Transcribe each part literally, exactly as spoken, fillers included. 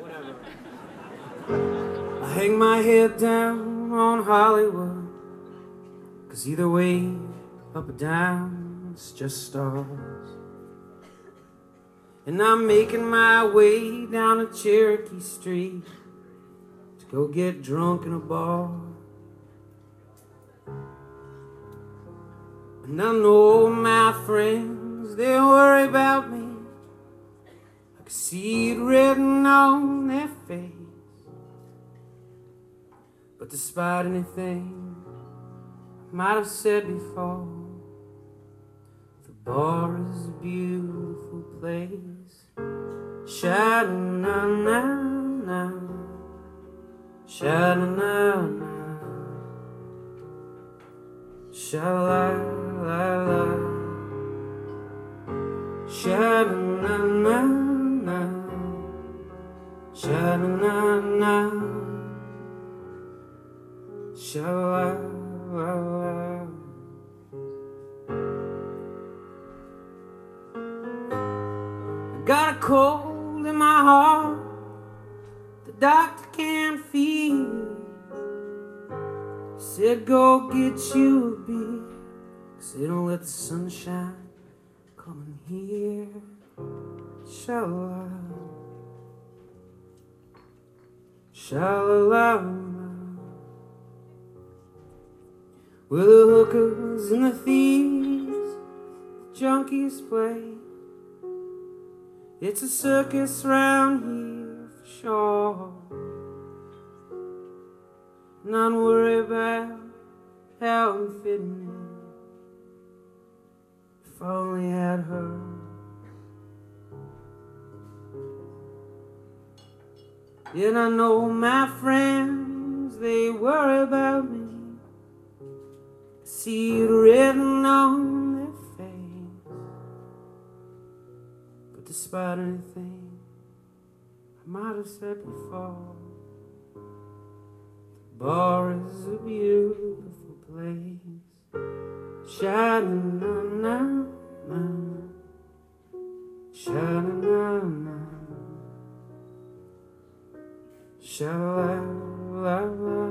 I hang my head down on Hollywood, 'cause either way, up or down, it's just stars. And I'm making my way down a Cherokee Street to go get drunk in a bar. And I know my friends, they worry about me. I can see it written on their face. But despite anything I might have said before, the bar is a beautiful place. Sha-na-na-na, sha-na-na-na, sha-la-la-la, sha-na-na-na, sha-na-na-na, sha-la-la-la. Got a cold in my heart the doctor can't feel. He said go get you a beer, 'cause they don't let the sunshine come in here. Sha-la, sha-la-la. Where the hookers and the thieves, the junkies play. It's a circus round here for sure. Not worry about how I'm fitting in. If I only had her. Yet I know my friends, they worry about me. See it written on their face. But despite anything I might have said before, the bar is a beautiful place. Sha-na-na-na, sha-na-na-na, sha-la-la-la,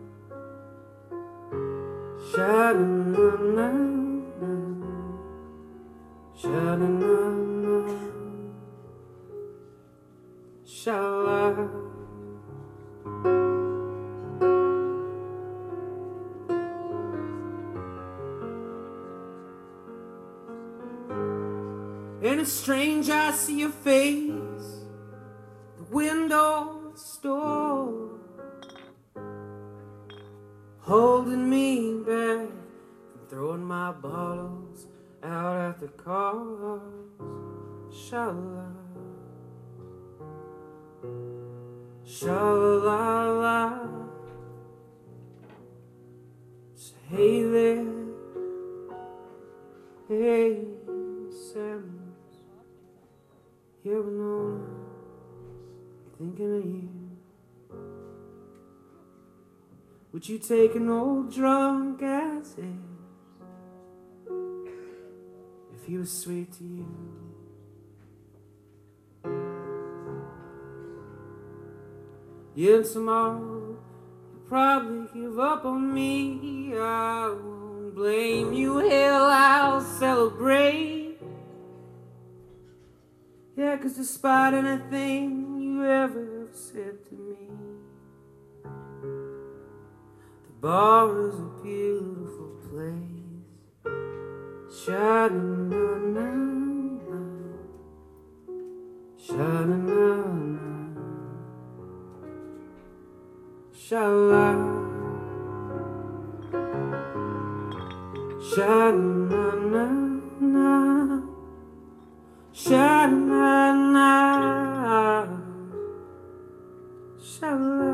sha-na-na-na, sha-na-na-na, sha-la. And it's strange I see your face, the window of the store, holding me back from throwing my bottles out at the cars. Sha-la, sha-la-la-la. So hey there, hey Sam, you ever know I'm thinking of you? Would you take an old drunk as is if he was sweet to you? Yeah, and tomorrow you'll probably give up on me. I won't blame you, hell, I'll celebrate. Yeah, 'cause despite anything you ever said to me, bar is a beautiful place. Sha-na-na-na, sha-na-na-na, sha-la, sha-na-na-na, sha-na-na, sha-la.